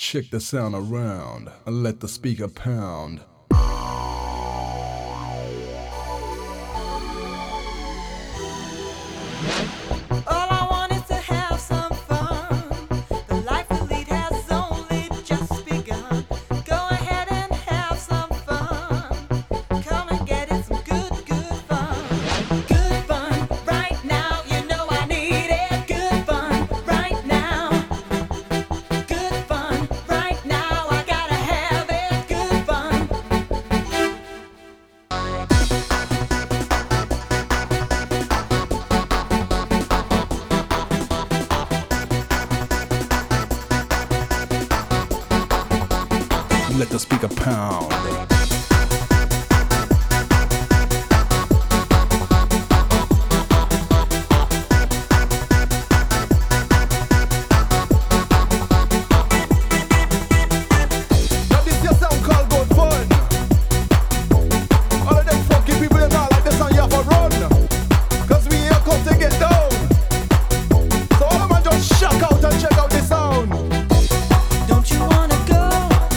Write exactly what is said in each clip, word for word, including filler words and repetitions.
Check the sound around and let the speaker pound. All I want is to have some fun. The life we lead has only just begun. Go ahead and have some fun. Come and get it, some good, good fun. Good fun right now, you know I need it. Good fun right now. Good fun right now, I gotta have it. Good fun. Let the speaker pound. Don't you wanna go?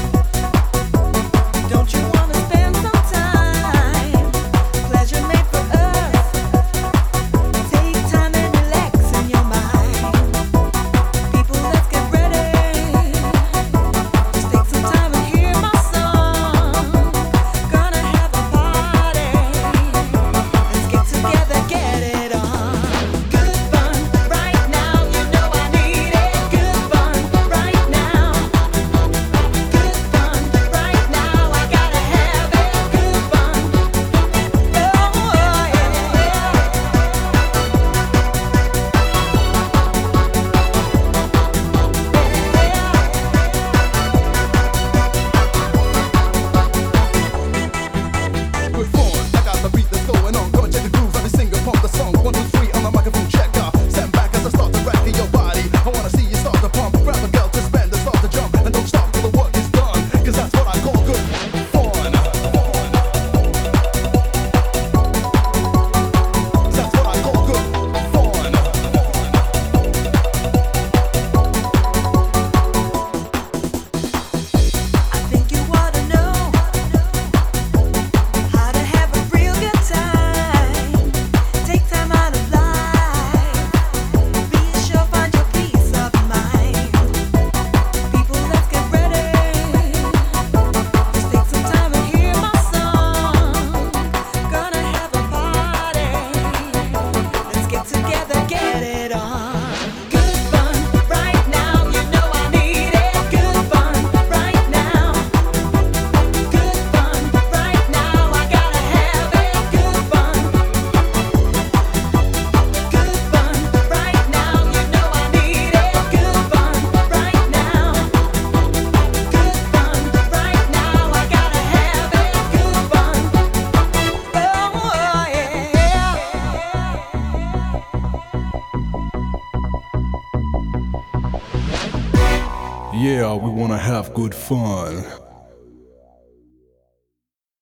Don't you wanna spend some time? Pleasure made for us. Take time and relax in your mind. People, let's get ready. Just take some time and hear my song. Gonna have a party. Let's get together, get it on. Good fun right now, you know I need it. Good fun right now. Good fun right now, I gotta have it. Good fun. Oh, Good fun. I got the beat that's going on. Come and check the groove. Let me sing and pump the song. One, two, three on the microphone checker. Stand back as I start to rock in your body. I wanna see you start to pump. Grab a girl to spend and start to jump. And don't stop till the work is done. Cause that's what I call good fun. That's what I call good fun. I think you ought to know how to have a real good time. Take time out of life. Be sure, find your peace of mind. People, let's get ready. Just take some time and hear my song. Gonna have a party. Let's get together, get it on. Good fun right now, you know I need it. Good fun right now. Good fun right now, I gotta have it. Good fun. Good fun right now, you know I need it. Good fun right now. Good fun right now, I gotta have it. Good fun. Oh, yeah. Yeah, we wanna have good fun.